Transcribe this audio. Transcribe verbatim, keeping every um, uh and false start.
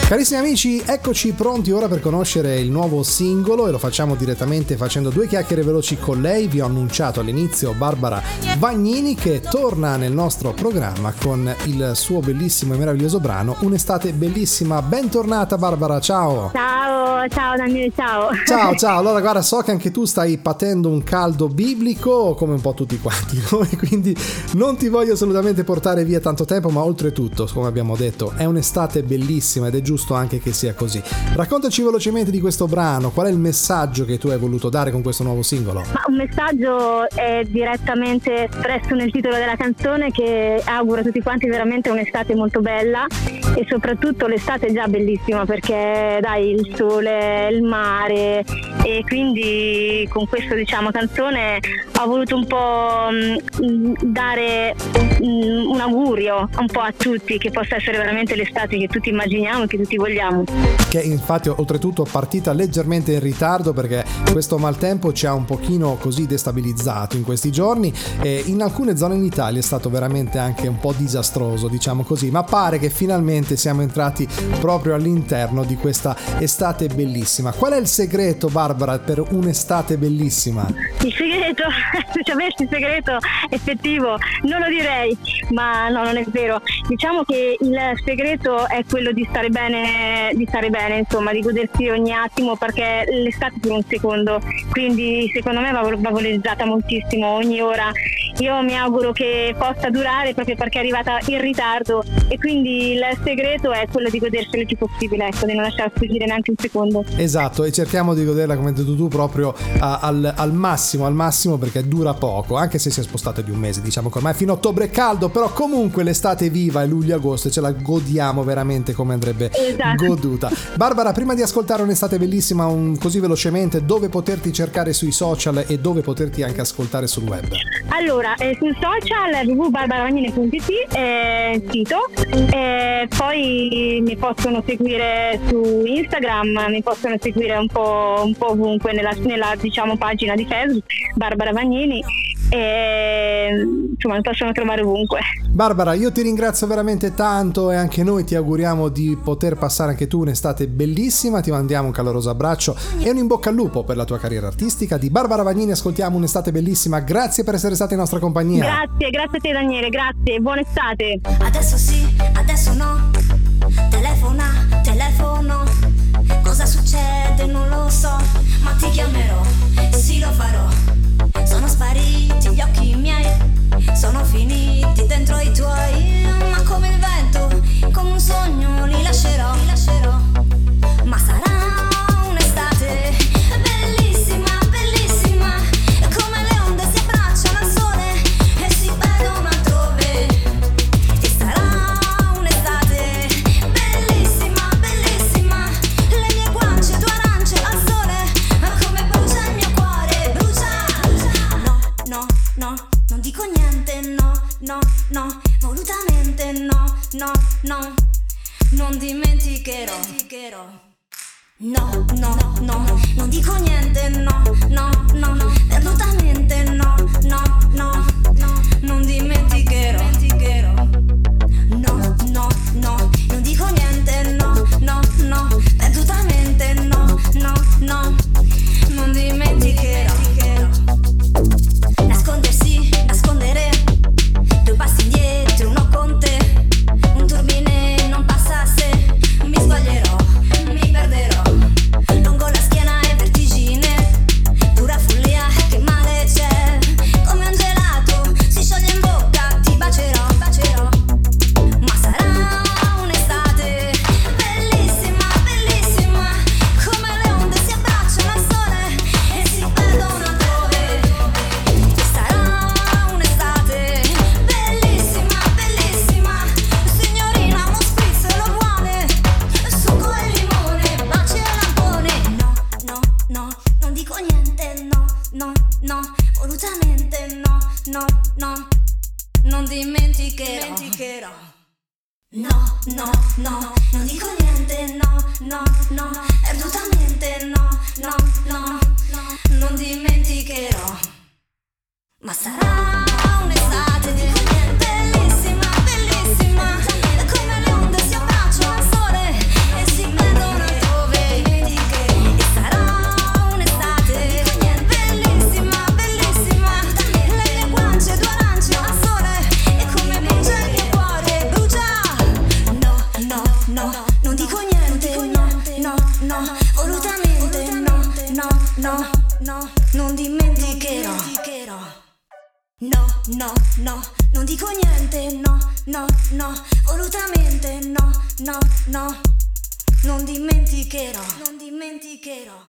Carissimi amici, eccoci pronti ora per conoscere il nuovo singolo e lo facciamo direttamente facendo due chiacchiere veloci con lei. Vi ho annunciato all'inizio Barbara Vagnini che torna nel nostro programma con il suo bellissimo e meraviglioso brano Un'estate bellissima. Bentornata Barbara, ciao! Ciao, ciao Daniele, ciao! Ciao, ciao! Allora guarda, so che anche tu stai patendo un caldo biblico come un po' tutti quanti noi, quindi non ti voglio assolutamente portare via tanto tempo, ma oltretutto, come abbiamo detto, è un'estate bellissima ed è giusto anche che sia così. Raccontaci velocemente di questo brano, qual è il messaggio che tu hai voluto dare con questo nuovo singolo? Ma un messaggio è direttamente espresso nel titolo della canzone, che auguro a tutti quanti veramente un'estate molto bella e soprattutto l'estate è già bellissima perché dai il sole, il mare, e quindi con questo diciamo canzone ho voluto un po' mh, dare mh, un augurio un po' a tutti che possa essere veramente l'estate che tutti immaginiamo e che tutti vogliamo. Che infatti oltretutto partita leggermente in ritardo perché questo maltempo ci ha un pochino così destabilizzato in questi giorni e in alcune zone in Italia è stato veramente anche un po' disastroso, diciamo così, ma pare che finalmente siamo entrati proprio all'interno di questa estate bellissima. Qual è il segreto, Barbara, per un'estate bellissima? Il segreto, se avessi il segreto effettivo non lo direi, ma no, non è vero. Diciamo che il segreto è quello di stare bene, di stare bene, insomma, di godersi ogni attimo, perché l'estate per un secondo, quindi secondo me va valorizzata moltissimo ogni ora. Io mi auguro che possa durare proprio perché è arrivata in ritardo e quindi il segreto è quello di godersela il più possibile, ecco, di non lasciar sfuggire neanche un secondo. Esatto, e cerchiamo di goderla, come hai detto tu, proprio a, al, al massimo, al massimo, perché dura poco, anche se si è spostata di un mese, diciamo che ormai fino a ottobre è caldo, però comunque l'estate è viva, è luglio-agosto e ce la godiamo veramente come andrebbe esatto. goduta. Barbara, prima di ascoltare Un'estate bellissima, un, così velocemente, dove poterti cercare sui social e dove poterti anche ascoltare sul web? Allora, eh, sul social w w w punto barbara vagnini punto i t è il sito, e poi mi possono seguire su Instagram, mi possono seguire un po', un po' ovunque nella, nella diciamo pagina di Facebook Barbara Vagnini, e insomma mi possono trovare ovunque. Barbara, io ti ringrazio veramente tanto e anche noi ti auguriamo di poter passare anche tu un'estate bellissima, ti mandiamo un caloroso abbraccio e un in bocca al lupo per la tua carriera artistica. Di Barbara Vagnini ascoltiamo Un'estate bellissima, grazie per essere stata in nostra compagnia. Grazie, grazie a te Daniele, grazie, buona estate. Adesso sì, adesso no, telefona, telefono, cosa succede non lo so, ma ti chiamerò, sì lo farò. Sono spariti gli occhi miei, sono finiti dentro i tuoi, ma come il vento, come un sogno li lascerò, li lascerò. Ma sarà un'estate bellissima, bellissima, come le onde si abbracciano al sole e si perdono altrove. E sarà un'estate bellissima, bellissima, le mie guance, tue arance al sole, come brucia il mio cuore, brucia. No, no, no, non dico niente, no, no, no, volutamente no, no, no, non dimenticherò. No, no, no, non dico niente, no, no, no, perdutamente no, no, no, no, non dimenticherò. No, no, no, non dico niente, no, no, no, perdutamente no, no, no, non dimenticherò. Nascondersi, nascondere, due passi indietro, uno con te, un turbine non passa se mi sbaglierò, mi perderò, lungo la schiena è vertigine, pura follia, che male c'è, come un gelato, si scioglie in bocca, ti bacerò, bacerò, ma sarà un'estate bellissima, bellissima, come le onde si abbracciano al sole e si perdono altrove. E sarà un'estate bellissima, bellissima, signorina uno spritz lo vuole, succo e limone, baci e lampone. No, no, no, non dico niente, no, no, no, volutamente no, no, no, non dimenticherò. No, no, no, non dico niente, no, no, no, perdutamente no, no, no, no, non dimenticherò. Ma sarà un'estate bellissima, bellissima, come le onde si abbracciano al sole e si dico niente, no, no, no, volutamente, no, no, no, no, non dimenticherò. No, no, no, non dico niente, no, no, no, volutamente, no, no, no, non dimenticherò, non dimenticherò.